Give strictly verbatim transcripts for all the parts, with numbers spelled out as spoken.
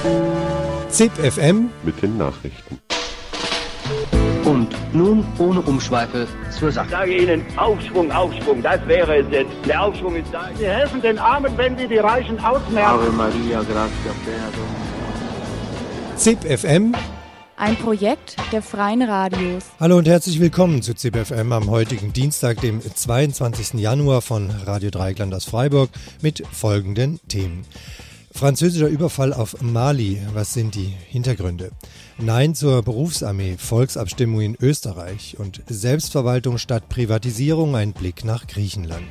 Z I P F M mit den Nachrichten. Und nun ohne Umschweife zur Sache. Ich sage Ihnen, Aufschwung, Aufschwung, das wäre es jetzt. Der Aufschwung ist da. Wir helfen den Armen, wenn wir die Reichen ausmerzen. Ave Maria, gratia plena. Z I P F M, ein Projekt der Freien Radios. Hallo und herzlich willkommen zu Z I P F M am heutigen Dienstag, dem zweiundzwanzigsten Januar von Radio Dreieckland aus Freiburg mit folgenden Themen. Französischer Überfall auf Mali, was sind die Hintergründe? Nein zur Berufsarmee, Volksabstimmung in Österreich und Selbstverwaltung statt Privatisierung, ein Blick nach Griechenland.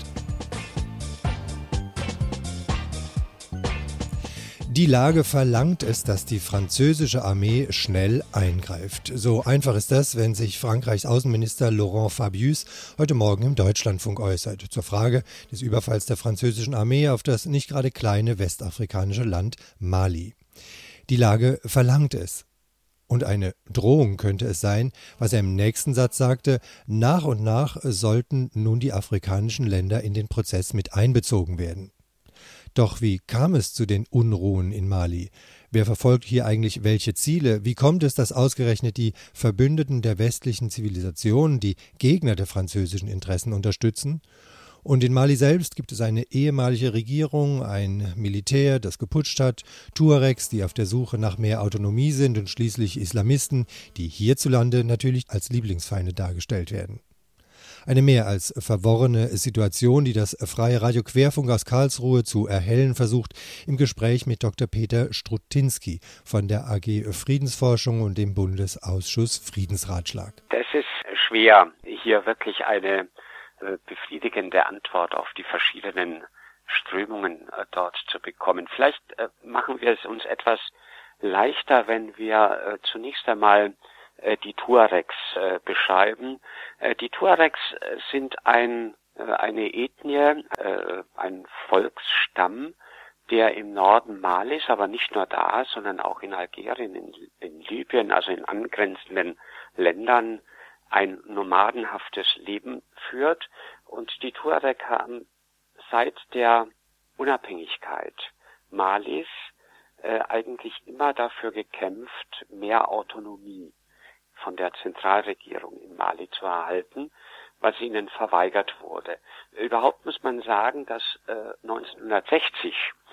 Die Lage verlangt es, dass die französische Armee schnell eingreift. So einfach ist das, wenn sich Frankreichs Außenminister Laurent Fabius heute Morgen im Deutschlandfunk äußert zur Frage des Überfalls der französischen Armee auf das nicht gerade kleine westafrikanische Land Mali. Die Lage verlangt es. Und eine Drohung könnte es sein, was er im nächsten Satz sagte: Nach und nach sollten nun die afrikanischen Länder in den Prozess mit einbezogen werden. Doch wie kam es zu den Unruhen in Mali? Wer verfolgt hier eigentlich welche Ziele? Wie kommt es, dass ausgerechnet die Verbündeten der westlichen Zivilisation die Gegner der französischen Interessen unterstützen? Und in Mali selbst gibt es eine ehemalige Regierung, ein Militär, das geputscht hat, Tuaregs, die auf der Suche nach mehr Autonomie sind und schließlich Islamisten, die hierzulande natürlich als Lieblingsfeinde dargestellt werden. Eine mehr als verworrene Situation, die das Freie Radio Querfunk aus Karlsruhe zu erhellen versucht, im Gespräch mit Doktor Peter Strutinski von der A G Friedensforschung und dem Bundesausschuss Friedensratschlag. Das ist schwer, hier wirklich eine äh, befriedigende Antwort auf die verschiedenen Strömungen äh, dort zu bekommen. Vielleicht äh, machen wir es uns etwas leichter, wenn wir äh, zunächst einmal die Tuaregs äh, beschreiben. Äh, die Tuaregs sind ein, äh, eine Ethnie, äh, ein Volksstamm, der im Norden Malis, aber nicht nur da, sondern auch in Algerien, in, in Libyen, also in angrenzenden Ländern, ein nomadenhaftes Leben führt. Und die Tuareg haben seit der Unabhängigkeit Malis äh, eigentlich immer dafür gekämpft, mehr Autonomie von der Zentralregierung in Mali zu erhalten, was ihnen verweigert wurde. Überhaupt muss man sagen, dass äh, neunzehnhundertsechzig,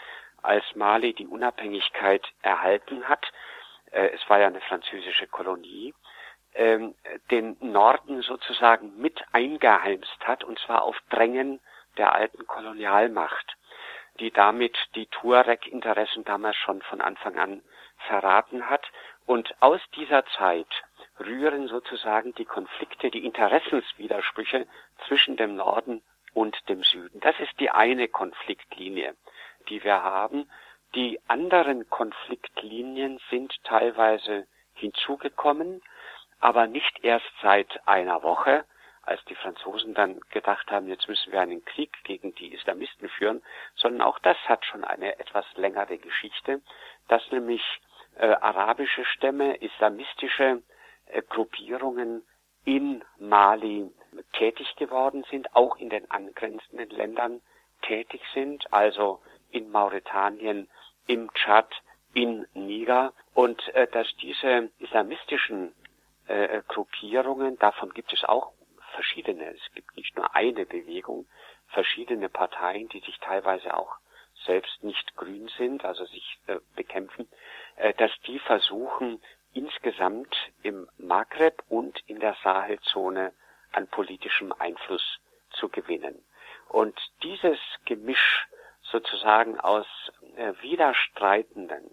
als Mali die Unabhängigkeit erhalten hat, äh, es war ja eine französische Kolonie, äh, den Norden sozusagen mit eingeheimst hat, und zwar auf Drängen der alten Kolonialmacht, die damit die Tuareg-Interessen damals schon von Anfang an verraten hat. Und aus dieser Zeit rühren sozusagen die Konflikte, die Interessenswidersprüche zwischen dem Norden und dem Süden. Das ist die eine Konfliktlinie, die wir haben. Die anderen Konfliktlinien sind teilweise hinzugekommen, aber nicht erst seit einer Woche, als die Franzosen dann gedacht haben, jetzt müssen wir einen Krieg gegen die Islamisten führen, sondern auch das hat schon eine etwas längere Geschichte, dass nämlich äh, arabische Stämme, islamistische äh, Gruppierungen in Mali tätig geworden sind, auch in den angrenzenden Ländern tätig sind, also in Mauretanien, im Tschad, in Niger, und äh, dass diese islamistischen äh, Gruppierungen, davon gibt es auch verschiedene, es gibt nicht nur eine Bewegung, verschiedene Parteien, die sich teilweise auch selbst nicht grün sind, also sich äh, bekämpfen, äh, dass die versuchen, insgesamt im Maghreb und in der Sahelzone an politischem Einfluss zu gewinnen. Und dieses Gemisch sozusagen aus äh, widerstreitenden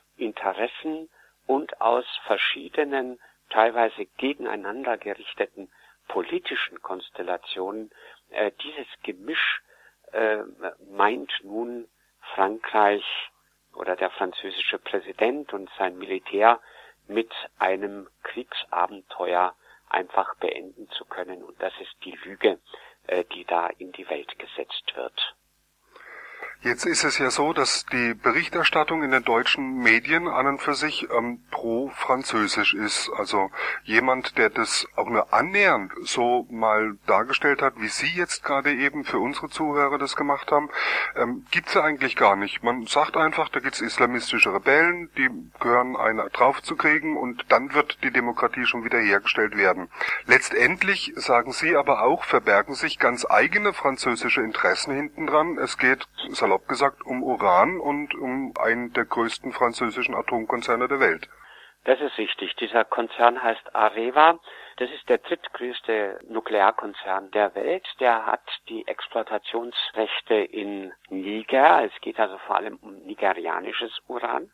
Interessen und aus verschiedenen, teilweise gegeneinander gerichteten politischen Konstellationen, äh, dieses Gemisch äh, meint nun Frankreich oder der französische Präsident und sein Militär mit einem Kriegsabenteuer einfach beenden zu können. Und das ist die Lüge, äh, die da in die Welt gesetzt wird. Jetzt ist es ja so, dass die Berichterstattung in den deutschen Medien an und für sich ähm, pro-französisch ist. Also jemand, der das auch nur annähernd so mal dargestellt hat, wie Sie jetzt gerade eben für unsere Zuhörer das gemacht haben, ähm, gibt's ja eigentlich gar nicht. Man sagt einfach, da gibt's islamistische Rebellen, die gehören einer drauf zu kriegen und dann wird die Demokratie schon wieder hergestellt werden. Letztendlich, sagen Sie aber auch, verbergen sich ganz eigene französische Interessen hinten dran. Es geht salopp gesagt um Uran und um einen der größten französischen Atomkonzerne der Welt. Das ist richtig. Dieser Konzern heißt Areva. Das ist der drittgrößte Nuklearkonzern der Welt. Der hat die Exploitationsrechte in Niger. Es geht also vor allem um nigerianisches Uran.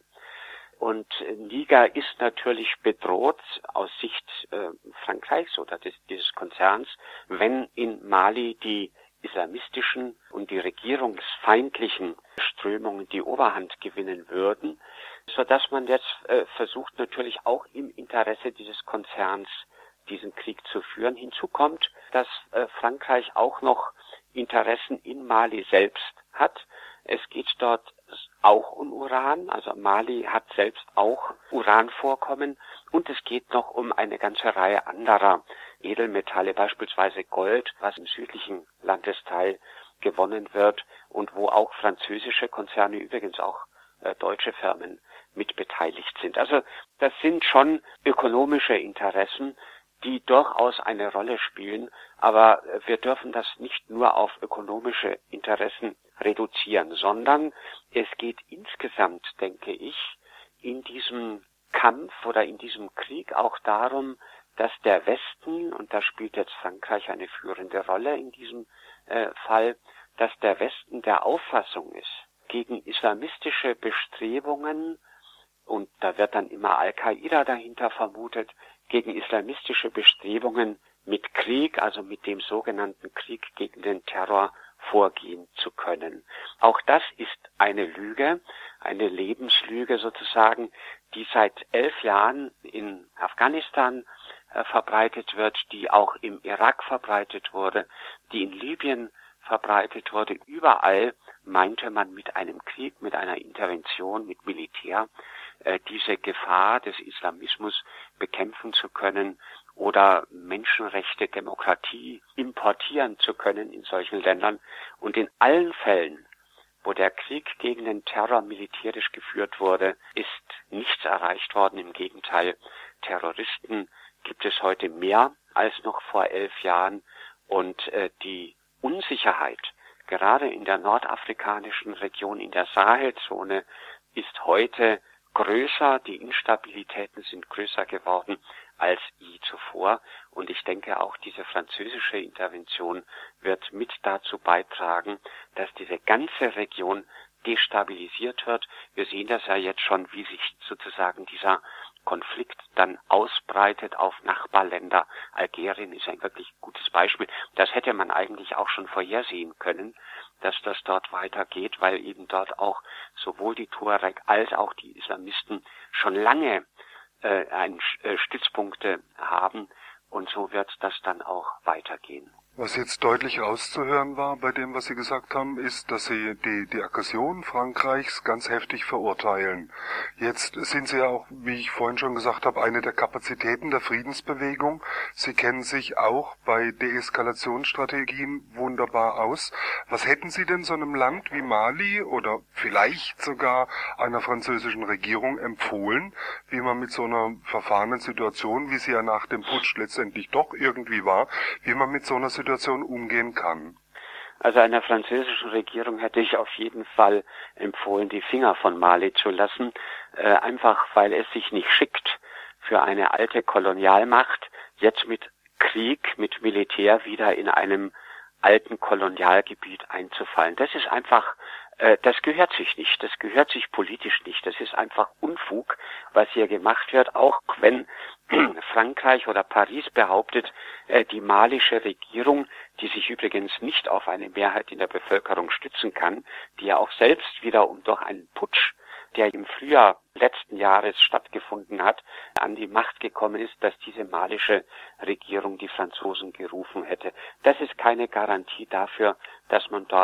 Und Niger ist natürlich bedroht aus Sicht äh, Frankreichs oder des, dieses Konzerns, wenn in Mali die islamistischen und die regierungsfeindlichen Strömungen die Oberhand gewinnen würden, so dass man jetzt äh, versucht natürlich auch im Interesse dieses Konzerns diesen Krieg zu führen. Hinzu kommt, dass äh, Frankreich auch noch Interessen in Mali selbst hat. Es geht dort auch um Uran, also Mali hat selbst auch Uranvorkommen und es geht noch um eine ganze Reihe anderer Edelmetalle, beispielsweise Gold, was im südlichen Landesteil gewonnen wird und wo auch französische Konzerne, übrigens auch äh, deutsche Firmen mit beteiligt sind. Also das sind schon ökonomische Interessen, die durchaus eine Rolle spielen, aber wir dürfen das nicht nur auf ökonomische Interessen reduzieren, sondern es geht insgesamt, denke ich, in diesem Kampf oder in diesem Krieg auch darum, dass der Westen, und da spielt jetzt Frankreich eine führende Rolle in diesem äh, Fall, dass der Westen der Auffassung ist, gegen islamistische Bestrebungen, und da wird dann immer Al-Qaida dahinter vermutet, gegen islamistische Bestrebungen mit Krieg, also mit dem sogenannten Krieg gegen den Terror, vorgehen zu können. Auch das ist eine Lüge, eine Lebenslüge sozusagen, die seit elf Jahren in Afghanistan äh, verbreitet wird, die auch im Irak verbreitet wurde, die in Libyen verbreitet wurde. Überall meinte man mit einem Krieg, mit einer Intervention, mit Militär, äh, diese Gefahr des Islamismus bekämpfen zu können oder Menschenrechte, Demokratie importieren zu können in solchen Ländern. Und in allen Fällen, wo der Krieg gegen den Terror militärisch geführt wurde, ist nichts erreicht worden. Im Gegenteil, Terroristen gibt es heute mehr als noch vor elf Jahren. Und äh, die Unsicherheit, gerade in der nordafrikanischen Region, in der Sahelzone, ist heute größer. Die Instabilitäten sind größer geworden als je zuvor. Und ich denke, auch diese französische Intervention wird mit dazu beitragen, dass diese ganze Region destabilisiert wird. Wir sehen das ja jetzt schon, wie sich sozusagen dieser Konflikt dann ausbreitet auf Nachbarländer. Algerien ist ein wirklich gutes Beispiel. Das hätte man eigentlich auch schon vorhersehen können, dass das dort weitergeht, weil eben dort auch sowohl die Tuareg als auch die Islamisten schon lange äh, ein, äh, Stützpunkte haben, und so wird das dann auch weitergehen. Was jetzt deutlich rauszuhören war bei dem, was Sie gesagt haben, ist, dass Sie die, die Aggression Frankreichs ganz heftig verurteilen. Jetzt sind Sie ja auch, wie ich vorhin schon gesagt habe, eine der Kapazitäten der Friedensbewegung. Sie kennen sich auch bei Deeskalationsstrategien wunderbar aus. Was hätten Sie denn so einem Land wie Mali oder vielleicht sogar einer französischen Regierung empfohlen, wie man mit so einer verfahrenen Situation, wie sie ja nach dem Putsch letztendlich doch irgendwie war, wie man mit so einer Situation Situation umgehen kann? Also einer französischen Regierung hätte ich auf jeden Fall empfohlen, die Finger von Mali zu lassen, äh, einfach weil es sich nicht schickt, für eine alte Kolonialmacht jetzt mit Krieg, mit Militär wieder in einem alten Kolonialgebiet einzufallen. Das ist einfach, äh, das gehört sich nicht, das gehört sich politisch nicht, das ist einfach Unfug, was hier gemacht wird, auch wenn Frankreich oder Paris behauptet, äh, die malische Regierung, die sich übrigens nicht auf eine Mehrheit in der Bevölkerung stützen kann, die ja auch selbst wiederum durch einen Putsch, der im Frühjahr letzten Jahres stattgefunden hat, an die Macht gekommen ist, dass diese malische Regierung die Franzosen gerufen hätte. Das ist keine Garantie dafür, dass man dort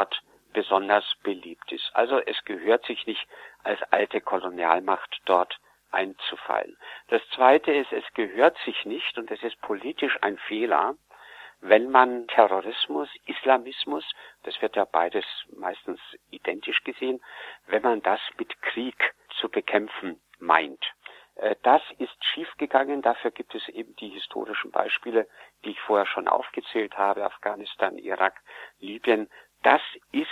besonders beliebt ist. Also es gehört sich nicht, als alte Kolonialmacht dort einzufallen. Das Zweite ist, es gehört sich nicht, und es ist politisch ein Fehler, wenn man Terrorismus, Islamismus, das wird ja beides meistens identisch gesehen, wenn man das mit Krieg zu bekämpfen meint. Das ist schiefgegangen, dafür gibt es eben die historischen Beispiele, die ich vorher schon aufgezählt habe, Afghanistan, Irak, Libyen. Das ist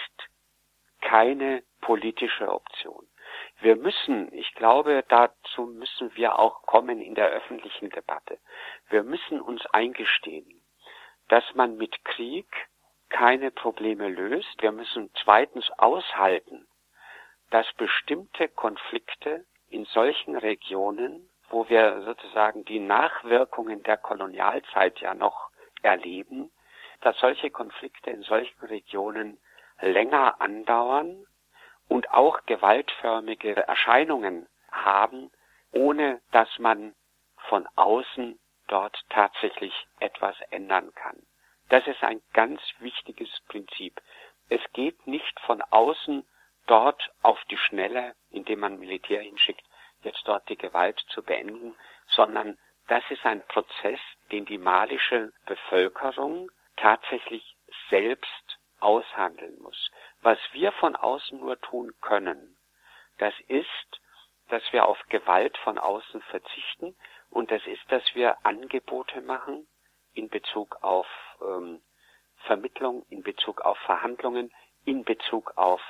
keine politische Option. Wir müssen, ich glaube, dazu müssen wir auch kommen in der öffentlichen Debatte. Wir müssen uns eingestehen, dass man mit Krieg keine Probleme löst. Wir müssen zweitens aushalten, dass bestimmte Konflikte in solchen Regionen, wo wir sozusagen die Nachwirkungen der Kolonialzeit ja noch erleben, dass solche Konflikte in solchen Regionen länger andauern und auch gewaltförmige Erscheinungen haben, ohne dass man von außen dort tatsächlich etwas ändern kann. Das ist ein ganz wichtiges Prinzip. Es geht nicht von außen dort auf die Schnelle, indem man Militär hinschickt, jetzt dort die Gewalt zu beenden, sondern das ist ein Prozess, den die malische Bevölkerung tatsächlich selbst aushandeln muss. Was wir von außen nur tun können, das ist, dass wir auf Gewalt von außen verzichten, und das ist, dass wir Angebote machen in Bezug auf ähm, Vermittlung, in Bezug auf Verhandlungen, in Bezug auf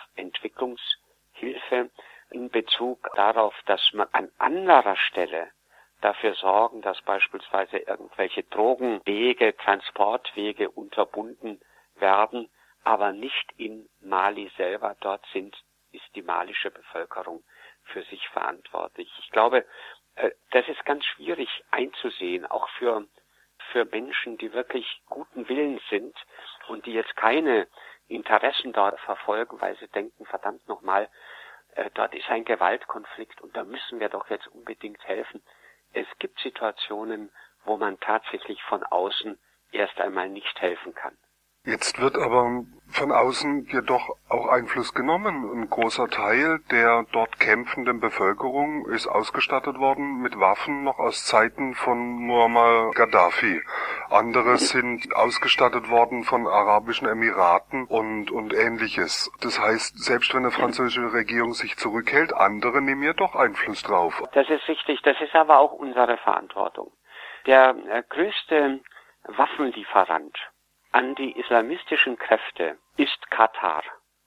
Entwicklungshilfe, in Bezug darauf, dass man an anderer Stelle dafür sorgen, dass beispielsweise irgendwelche Drogenwege, Transportwege unterbunden werden, aber nicht in Mali selber. Dort sind, ist die malische Bevölkerung für sich verantwortlich. Ich glaube, das ist ganz schwierig einzusehen, auch für, für Menschen, die wirklich guten Willens sind und die jetzt keine Interessen dort verfolgen, weil sie denken, verdammt nochmal, äh, dort ist ein Gewaltkonflikt und da müssen wir doch jetzt unbedingt helfen. Es gibt Situationen, wo man tatsächlich von außen erst einmal nicht helfen kann. Jetzt wird aber von außen jedoch auch Einfluss genommen. Ein großer Teil der dort kämpfenden Bevölkerung ist ausgestattet worden mit Waffen noch aus Zeiten von Muammar Gaddafi. Andere sind ausgestattet worden von Arabischen Emiraten und, und Ähnliches. Das heißt, selbst wenn eine französische Regierung sich zurückhält, andere nehmen ja doch Einfluss drauf. Das ist richtig. Das ist aber auch unsere Verantwortung. Der äh, größte Waffenlieferant an die islamistischen Kräfte ist Katar.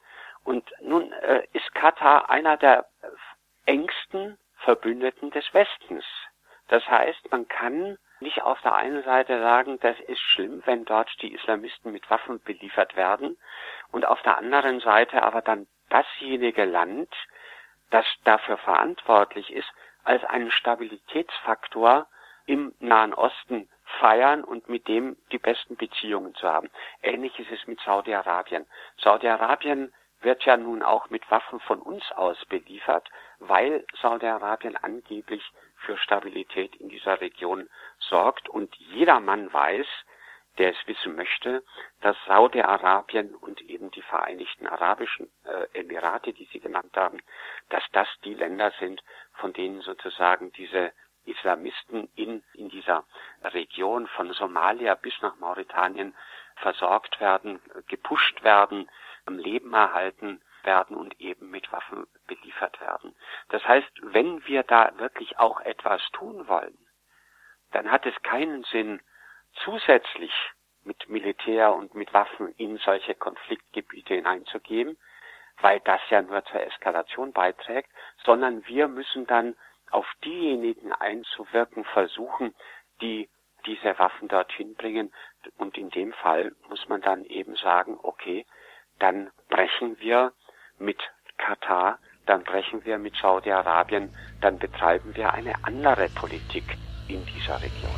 Und nun äh, ist Katar einer der engsten Verbündeten des Westens. Das heißt, man kann nicht auf der einen Seite sagen, das ist schlimm, wenn dort die Islamisten mit Waffen beliefert werden, und auf der anderen Seite aber dann dasjenige Land, das dafür verantwortlich ist, als einen Stabilitätsfaktor im Nahen Osten feiern und mit dem die besten Beziehungen zu haben. Ähnlich ist es mit Saudi-Arabien. Saudi-Arabien wird ja nun auch mit Waffen von uns aus beliefert, weil Saudi-Arabien angeblich für Stabilität in dieser Region sorgt. Und jeder Mann weiß, der es wissen möchte, dass Saudi-Arabien und eben die Vereinigten Arabischen äh, Emirate, die Sie genannt haben, dass das die Länder sind, von denen sozusagen diese Islamisten in, in dieser Region von Somalia bis nach Mauretanien versorgt werden, gepusht werden, am Leben erhalten werden und eben mit Waffen beliefert werden. Das heißt, wenn wir da wirklich auch etwas tun wollen, dann hat es keinen Sinn, zusätzlich mit Militär und mit Waffen in solche Konfliktgebiete hineinzugeben, weil das ja nur zur Eskalation beiträgt, sondern wir müssen dann auf diejenigen einzuwirken versuchen, die diese Waffen dorthin bringen. Und in dem Fall muss man dann eben sagen, okay, dann brechen wir mit Katar, dann brechen wir mit Saudi-Arabien, dann betreiben wir eine andere Politik in dieser Region.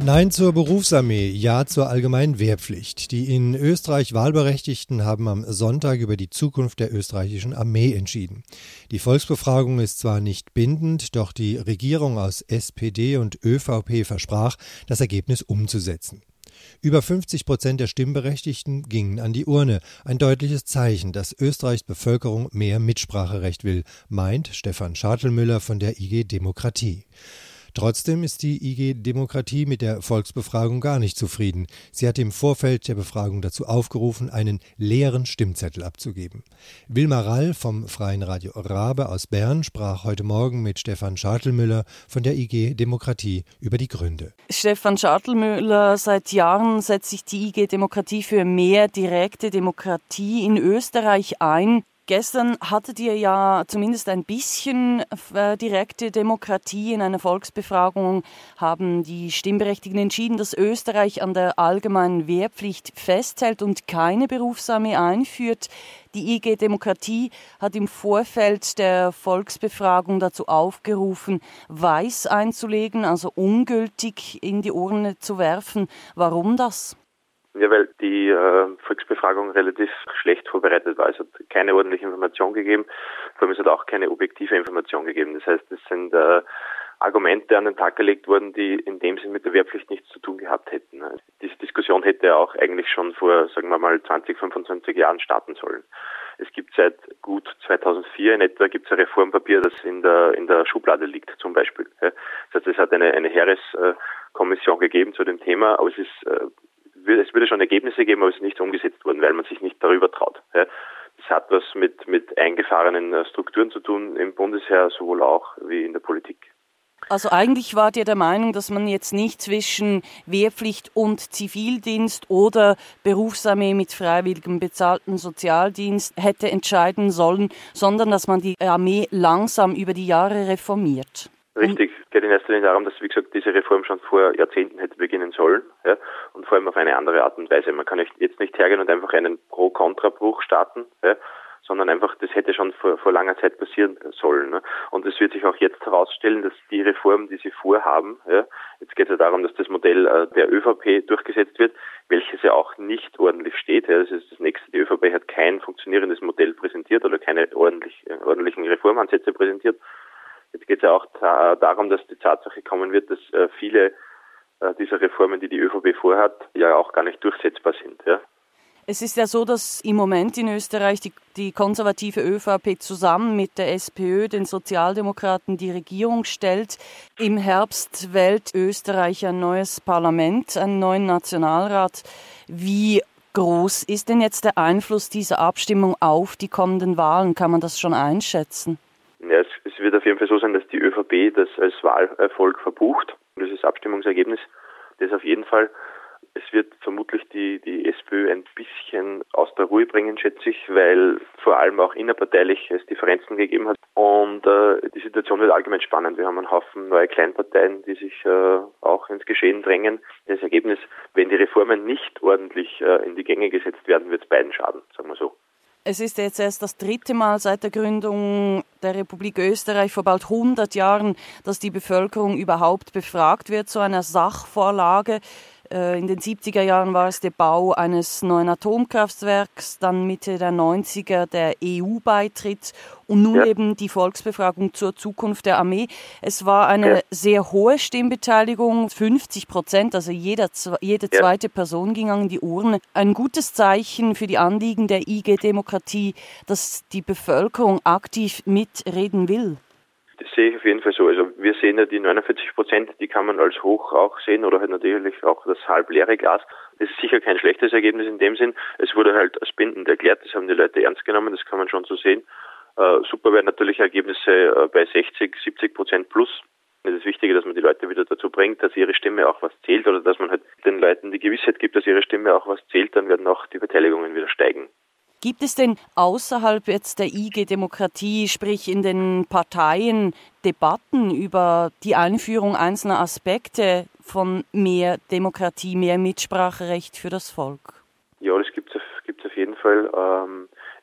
Nein zur Berufsarmee, ja zur allgemeinen Wehrpflicht. Die in Österreich Wahlberechtigten haben am Sonntag über die Zukunft der österreichischen Armee entschieden. Die Volksbefragung ist zwar nicht bindend, doch die Regierung aus S P D und ÖVP versprach, das Ergebnis umzusetzen. Über fünfzig Prozent der Stimmberechtigten gingen an die Urne. Ein deutliches Zeichen, dass Österreichs Bevölkerung mehr Mitspracherecht will, meint Stefan Schartelmüller von der I G Demokratie. Trotzdem ist die I G Demokratie mit der Volksbefragung gar nicht zufrieden. Sie hat im Vorfeld der Befragung dazu aufgerufen, einen leeren Stimmzettel abzugeben. Wilma Rall vom Freien Radio Rabe aus Bern sprach heute Morgen mit Stefan Schartelmüller von der I G Demokratie über die Gründe. Stefan Schartelmüller, seit Jahren setzt sich die I G Demokratie für mehr direkte Demokratie in Österreich ein. Gestern hattet ihr ja zumindest ein bisschen äh, direkte Demokratie. In einer Volksbefragung haben die Stimmberechtigten entschieden, dass Österreich an der allgemeinen Wehrpflicht festhält und keine Berufsarmee einführt. Die I G Demokratie hat im Vorfeld der Volksbefragung dazu aufgerufen, Weiß einzulegen, also ungültig in die Urne zu werfen. Warum das? Ja, weil die äh, Volksbefragung relativ schlecht vorbereitet war. Es hat keine ordentliche Information gegeben, vor allem es hat auch keine objektive Information gegeben. Das heißt, es sind äh, Argumente an den Tag gelegt worden, die in dem Sinn mit der Wehrpflicht nichts zu tun gehabt hätten. Diese Diskussion hätte auch eigentlich schon vor, sagen wir mal, zwanzig, fünfundzwanzig Jahren starten sollen. Es gibt seit gut zweitausendvier in etwa gibt es ein Reformpapier, das in der in der Schublade liegt, zum Beispiel. Das heißt, es hat eine, eine Heereskommission gegeben zu dem Thema, aber es ist äh, Es würde schon Ergebnisse geben, aber es ist nicht umgesetzt worden, weil man sich nicht darüber traut. Das hat was mit, mit eingefahrenen Strukturen zu tun, im Bundesheer sowohl auch wie in der Politik. Also eigentlich wart ihr der Meinung, dass man jetzt nicht zwischen Wehrpflicht und Zivildienst oder Berufsarmee mit freiwilligem bezahlten Sozialdienst hätte entscheiden sollen, sondern dass man die Armee langsam über die Jahre reformiert. Richtig, es geht in erster Linie darum, dass, wie gesagt, diese Reform schon vor Jahrzehnten hätte beginnen sollen, ja, und vor allem auf eine andere Art und Weise. Man kann jetzt nicht hergehen und einfach einen Pro-Kontra-Bruch starten, ja, sondern einfach, das hätte schon vor, vor langer Zeit passieren sollen. Ne? Und es wird sich auch jetzt herausstellen, dass die Reform, die sie vorhaben, ja, jetzt geht es ja darum, dass das Modell äh, der ÖVP durchgesetzt wird, welches ja auch nicht ordentlich steht. Ja, das ist das Nächste. Die ÖVP hat kein funktionierendes Modell präsentiert oder keine ordentlich, äh, ordentlichen Reformansätze präsentiert. Jetzt geht es ja auch ta- darum, dass die Tatsache kommen wird, dass äh, viele äh, dieser Reformen, die die ÖVP vorhat, ja auch gar nicht durchsetzbar sind. Ja. Es ist ja so, dass im Moment in Österreich die, die konservative ÖVP zusammen mit der SPÖ, den Sozialdemokraten, die Regierung stellt. Im Herbst wählt Österreich ein neues Parlament, einen neuen Nationalrat. Wie groß ist denn jetzt der Einfluss dieser Abstimmung auf die kommenden Wahlen? Kann man das schon einschätzen? Ja, es, es wird auf jeden Fall so sein, dass die ÖVP das als Wahlerfolg verbucht. Dieses Abstimmungsergebnis, das auf jeden Fall. Es wird vermutlich die, die SPÖ ein bisschen aus der Ruhe bringen, schätze ich, weil vor allem auch innerparteilich es Differenzen gegeben hat. Und äh, die Situation wird allgemein spannend. Wir haben einen Haufen neue Kleinparteien, die sich äh, auch ins Geschehen drängen. Das Ergebnis, wenn die Reformen nicht ordentlich äh, in die Gänge gesetzt werden, wird es beiden schaden, sagen wir so. Es ist jetzt erst das dritte Mal seit der Gründung der Republik Österreich vor bald hundert Jahren, dass die Bevölkerung überhaupt befragt wird zu einer Sachvorlage. In den siebziger Jahren war es der Bau eines neuen Atomkraftwerks, dann Mitte der neunziger der E U-Beitritt und nun ja. eben die Volksbefragung zur Zukunft der Armee. Es war eine ja. sehr hohe Stimmbeteiligung, fünfzig Prozent, also jeder, jede zweite ja. Person ging an die Urne. Ein gutes Zeichen für die Anliegen der I G Demokratie, dass die Bevölkerung aktiv mitreden will. Das sehe ich auf jeden Fall so. Also wir sehen ja die neunundvierzig Prozent, die kann man als hoch auch sehen oder halt natürlich auch das halb leere Glas. Das ist sicher kein schlechtes Ergebnis in dem Sinn. Es wurde halt als bindend erklärt, das haben die Leute ernst genommen, das kann man schon so sehen. Äh, super wären natürlich Ergebnisse äh, bei sechzig, siebzig Prozent plus. Es ist wichtig, dass man die Leute wieder dazu bringt, dass ihre Stimme auch was zählt oder dass man halt den Leuten die Gewissheit gibt, dass ihre Stimme auch was zählt, dann werden auch die Beteiligungen wieder steigen. Gibt es denn außerhalb jetzt der I G Demokratie, sprich in den Parteien, Debatten über die Einführung einzelner Aspekte von mehr Demokratie, mehr Mitspracherecht für das Volk? Ja, das gibt es auf, gibt's auf jeden Fall. Ähm, es gibt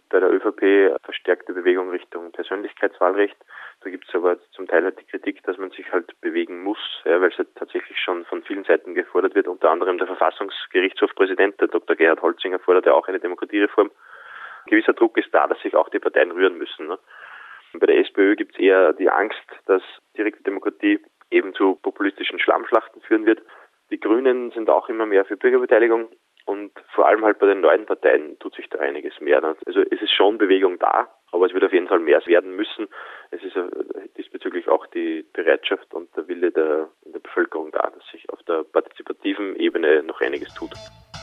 bei der ÖVP verstärkte Bewegung Richtung Persönlichkeitswahlrecht. Da gibt es aber zum Teil halt die Kritik, dass man sich halt bewegen muss, ja, weil es halt tatsächlich schon von vielen Seiten gefordert wird. Unter anderem der Verfassungsgerichtshofpräsident, der Doktor Gerhard Holzinger, fordert ja auch eine Demokratiereform. Ein gewisser Druck ist da, dass sich auch die Parteien rühren müssen. Ne? Bei der SPÖ gibt es eher die Angst, dass direkte Demokratie eben zu populistischen Schlammschlachten führen wird. Die Grünen sind auch immer mehr für Bürgerbeteiligung und vor allem halt bei den neuen Parteien tut sich da einiges mehr. Also es ist schon Bewegung da, aber es wird auf jeden Fall mehr werden müssen. Es ist diesbezüglich auch die Bereitschaft und der Wille der, der Bevölkerung da, dass sich auf der partizipativen Ebene noch einiges tut.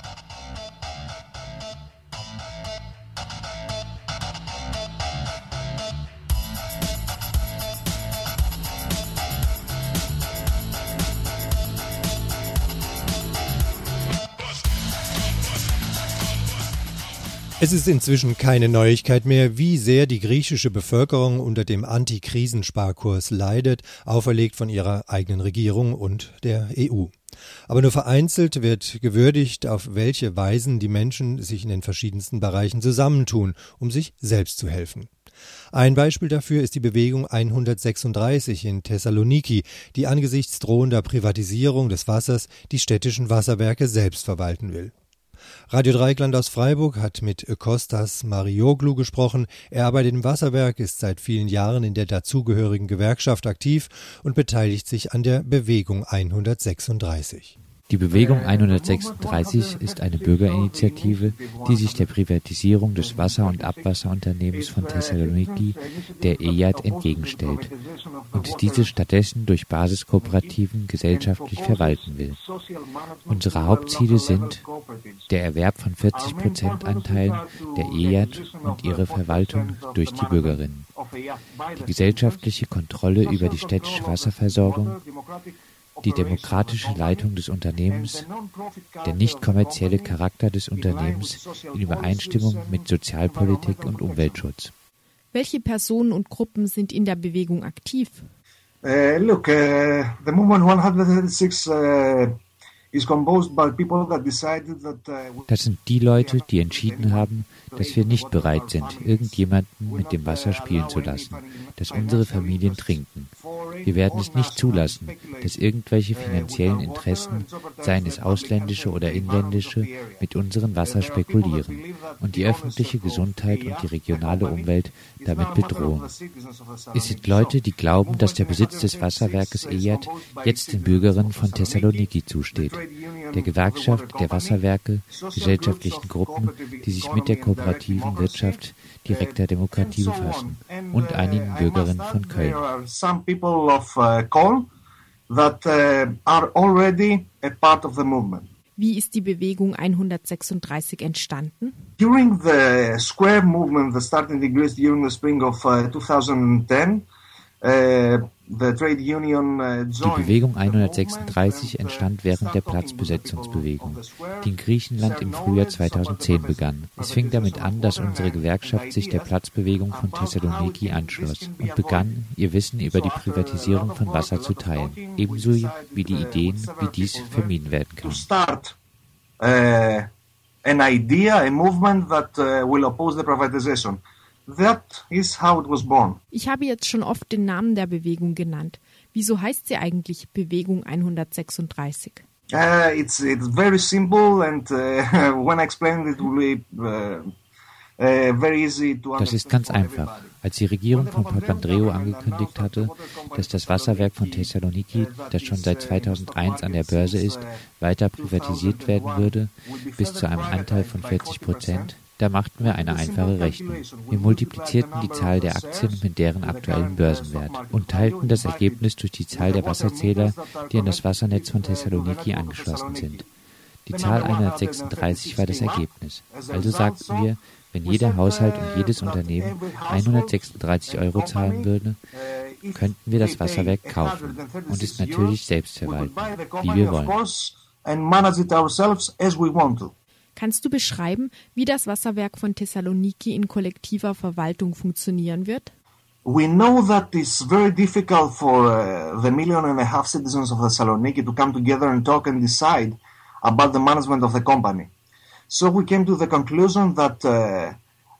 Es ist inzwischen keine Neuigkeit mehr, wie sehr die griechische Bevölkerung unter dem Anti-Krisensparkurs leidet, auferlegt von ihrer eigenen Regierung und der E U. Aber nur vereinzelt wird gewürdigt, auf welche Weisen die Menschen sich in den verschiedensten Bereichen zusammentun, um sich selbst zu helfen. Ein Beispiel dafür ist die Bewegung hundertsechsunddreißig in Thessaloniki, die angesichts drohender Privatisierung des Wassers die städtischen Wasserwerke selbst verwalten will. Radio Dreieckland aus Freiburg hat mit Kostas Marioglu gesprochen. Er arbeitet im Wasserwerk, ist seit vielen Jahren in der dazugehörigen Gewerkschaft aktiv und beteiligt sich an der Bewegung hundertsechsunddreißig. Die Bewegung hundertsechsunddreißig ist eine Bürgerinitiative, die sich der Privatisierung des Wasser- und Abwasserunternehmens von Thessaloniki, der E J A D, entgegenstellt und diese stattdessen durch Basiskooperativen gesellschaftlich verwalten will. Unsere Hauptziele sind der Erwerb von vierzig Prozent Anteilen der E J A D und ihre Verwaltung durch die Bürgerinnen, die gesellschaftliche Kontrolle über die städtische Wasserversorgung, die demokratische Leitung des Unternehmens, der nicht kommerzielle Charakter des Unternehmens in Übereinstimmung mit Sozialpolitik und Umweltschutz. Welche Personen und Gruppen sind in der Bewegung aktiv? Uh, look, uh, the movement hundertsechsunddreißig uh, is composed by people that decided that uh, Das sind die Leute, die entschieden haben, dass wir nicht bereit sind, irgendjemanden mit dem Wasser spielen zu lassen, das unsere Familien trinken. Wir werden es nicht zulassen, dass irgendwelche finanziellen Interessen, seien es ausländische oder inländische, mit unserem Wasser spekulieren und die öffentliche Gesundheit und die regionale Umwelt damit bedrohen. Es sind Leute, die glauben, dass der Besitz des Wasserwerkes E J A D jetzt den Bürgerinnen von Thessaloniki zusteht, der Gewerkschaft, der Wasserwerke, gesellschaftlichen Gruppen, die sich mit der kooperativen Wirtschaft direkter Demokratie befassen und einigen Bürgerinnen von Köln. Wie ist die Bewegung hundertsechsunddreißig entstanden? During the Square movement that started in Greece during the spring of uh, twenty ten, uh, the trade union uh, Die Bewegung hundertsechsunddreißig entstand während der Platzbesetzungsbewegung, die in Griechenland im Frühjahr zweitausendzehn begann. Es fing damit an, dass unsere Gewerkschaft sich der Platzbewegung von Thessaloniki anschloss und begann, ihr Wissen über die Privatisierung von Wasser zu teilen, ebenso wie die Ideen, wie dies vermieden werden kann. Uh, an idea, a movement that uh, will oppose the privatization. That is how it was born. Ich habe jetzt schon oft den Namen der Bewegung genannt. Wieso heißt sie eigentlich Bewegung hundertsechsunddreißig? Uh, it's it's very simple and uh, when I explain it will be uh, uh, very easy to understand. Das ist ganz einfach. Als die Regierung von Papandreou angekündigt hatte, dass das Wasserwerk von Thessaloniki, das schon seit zweitausendeins an der Börse ist, weiter privatisiert werden würde, bis zu einem Anteil von vierzig Prozent, da machten wir eine einfache Rechnung. Wir multiplizierten die Zahl der Aktien mit deren aktuellen Börsenwert und teilten das Ergebnis durch die Zahl der Wasserzähler, die an das Wassernetz von Thessaloniki angeschlossen sind. Die Zahl hundertsechsunddreißig war das Ergebnis. Also sagten wir, wenn jeder Haushalt und jedes Unternehmen hundertsechsunddreißig Euro zahlen würde, könnten wir das Wasserwerk kaufen und es natürlich selbst verwalten, wie wir wollen. Kannst du beschreiben, wie das Wasserwerk von Thessaloniki in kollektiver Verwaltung funktionieren wird? We know that it's very difficult for uh, the million and a half citizens of Thessaloniki to come together and talk and decide about the management of the company. So we came to the conclusion that uh,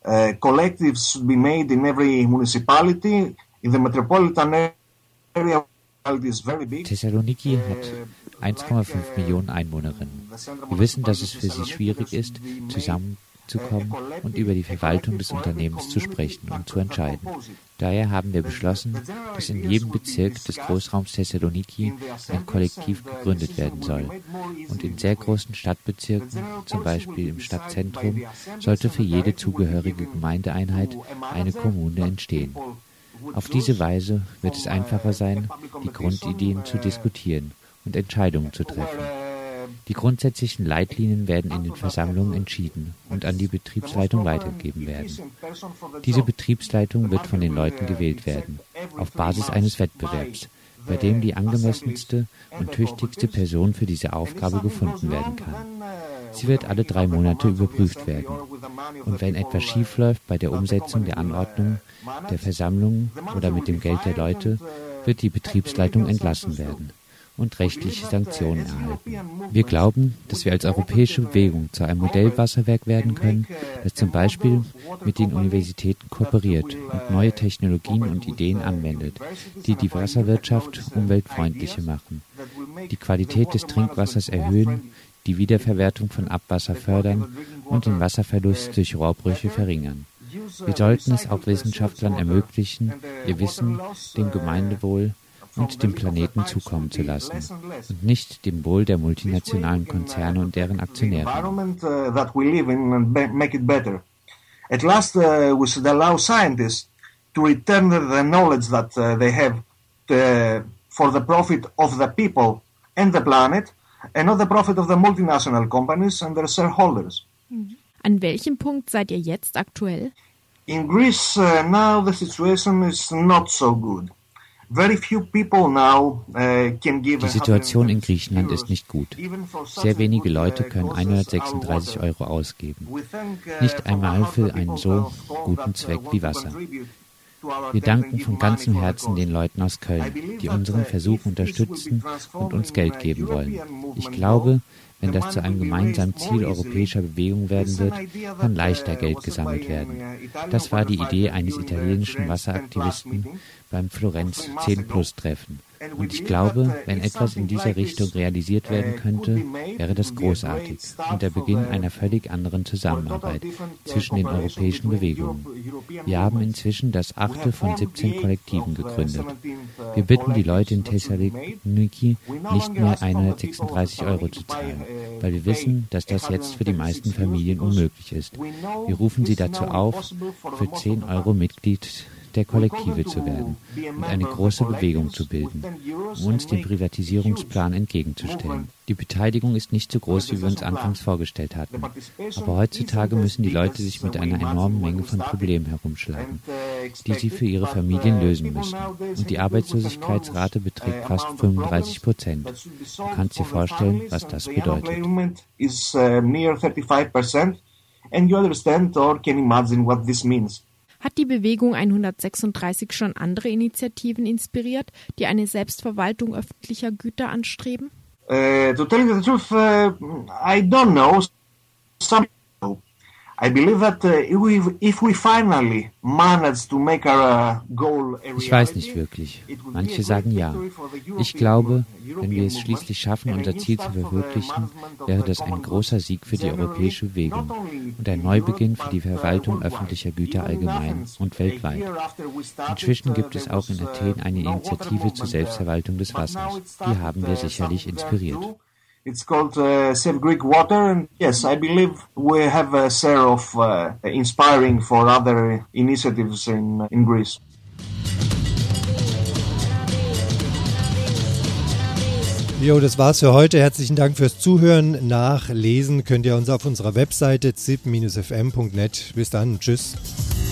Uh, collectives should be made in every municipality. In the metropolitan area, it is very big. Thessaloniki hat eins Komma fünf Millionen Einwohnerinnen. Wir wissen, dass es für sie schwierig ist, zusammenzukommen und über die Verwaltung des Unternehmens zu sprechen und zu entscheiden. Daher haben wir beschlossen, dass in jedem Bezirk des Großraums Thessaloniki ein Kollektiv gegründet werden soll. Und in sehr großen Stadtbezirken, zum Beispiel im Stadtzentrum, sollte für jede zugehörige Gemeindeeinheit eine Kommune entstehen. Auf diese Weise wird es einfacher sein, die Grundideen zu diskutieren und Entscheidungen zu treffen. Die grundsätzlichen Leitlinien werden in den Versammlungen entschieden und an die Betriebsleitung weitergegeben werden. Diese Betriebsleitung wird von den Leuten gewählt werden, auf Basis eines Wettbewerbs, bei dem die angemessenste und tüchtigste Person für diese Aufgabe gefunden werden kann. Sie wird alle drei Monate überprüft werden. Und wenn etwas schiefläuft bei der Umsetzung der Anordnungen der Versammlungen oder mit dem Geld der Leute, wird die Betriebsleitung entlassen werden und rechtliche Sanktionen erhalten. Wir glauben, dass wir als europäische Bewegung zu einem Modellwasserwerk werden können, das zum Beispiel mit den Universitäten kooperiert und neue Technologien und Ideen anwendet, die die Wasserwirtschaft umweltfreundlicher machen, die Qualität des Trinkwassers erhöhen, die Wiederverwertung von Abwasser fördern und den Wasserverlust durch Rohrbrüche verringern. Wir sollten es auch Wissenschaftlern ermöglichen, ihr Wissen dem Gemeinwohl und dem Planeten zukommen zu lassen und nicht dem Wohl der multinationalen Konzerne und deren Aktionäre. At last, uh, we should allow scientists to return the knowledge that uh, they have to, for the profit of the people and the planet, and not the profit of the multinational companies and their shareholders. An welchem Punkt seid ihr jetzt aktuell? In Greece, uh, now the situation is not so good. Very few people now uh, can give. Die Situation in Griechenland ist nicht gut. Sehr wenige Leute können hundertsechsunddreißig Euro ausgeben. Nicht einmal für einen so guten Zweck wie Wasser. Wir danken von ganzem Herzen den Leuten aus Köln, die unseren Versuch unterstützen und uns Geld geben wollen. Ich glaube, wenn das zu einem gemeinsamen Ziel europäischer Bewegung werden wird, kann leichter Geld gesammelt werden. Das war die Idee eines italienischen Wasseraktivisten beim Florenz zehn Plus Treffen. Und ich glaube, wenn etwas in dieser Richtung realisiert werden könnte, wäre das großartig und der Beginn einer völlig anderen Zusammenarbeit zwischen den europäischen Bewegungen. Wir haben inzwischen das achte von siebzehn Kollektiven gegründet. Wir bitten die Leute in Thessaloniki nicht mehr hundertsechsunddreißig Euro zu zahlen, weil wir wissen, dass das jetzt für die meisten Familien unmöglich ist. Wir rufen sie dazu auf, für zehn Euro Mitglied der Kollektive zu werden und eine große Bewegung zu bilden, um uns dem Privatisierungsplan entgegenzustellen. Die Beteiligung ist nicht so groß, wie wir uns anfangs vorgestellt hatten. Aber heutzutage müssen die Leute sich mit einer enormen Menge von Problemen herumschlagen, die sie für ihre Familien lösen müssen. Und die Arbeitslosigkeitsrate beträgt fast fünfunddreißig Prozent. Du kannst dir vorstellen, was das bedeutet. Hat die Bewegung hundertsechsunddreißig schon andere Initiativen inspiriert, die eine Selbstverwaltung öffentlicher Güter anstreben? Uh, to tell you the truth, uh, I don't know. Some I believe that uh, if, we, if we finally manage to make our uh, goal a reality, ich weiß nicht wirklich. Manche sagen ja. Ich glaube, wenn wir es schließlich schaffen, unser Ziel zu verwirklichen, wäre das ein großer Sieg für die europäische Bewegung und ein Neubeginn für die Verwaltung öffentlicher Güter allgemein und weltweit. Inzwischen gibt es auch in Athen eine Initiative zur Selbstverwaltung des Wassers. Die haben wir sicherlich inspiriert. It's called uh, Save Greek Water, and yes, I believe we have a share of uh, inspiring for other initiatives in in Greece. Jo, das war's für heute. Herzlichen Dank fürs Zuhören. Nachlesen könnt ihr uns auf unserer Webseite zip dash f m punkt net. Bis dann. Tschüss.